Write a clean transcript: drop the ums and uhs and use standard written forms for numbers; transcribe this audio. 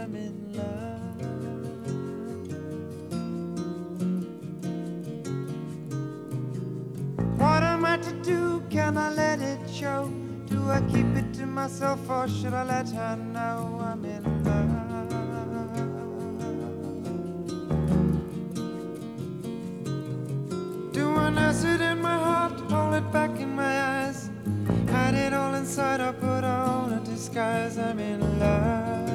I'm in love. What am I to do? Can I let it show? Do I keep it to myself or should I let her know I'm in love? Do I nurse it in my heart, hold it back in my eyes, hide it all inside or put on a disguise? I'm in love.